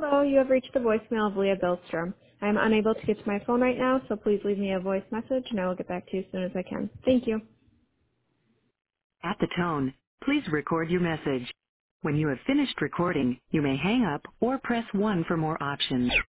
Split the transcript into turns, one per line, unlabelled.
Hello, you have reached the voicemail of Leah Billstrom. I am unable to get to my phone right now, so please leave me a voice message and I will get back to you as soon as I can. Thank you.
At the tone, please record your message. When you have finished recording, you may hang up or press 1 for more options.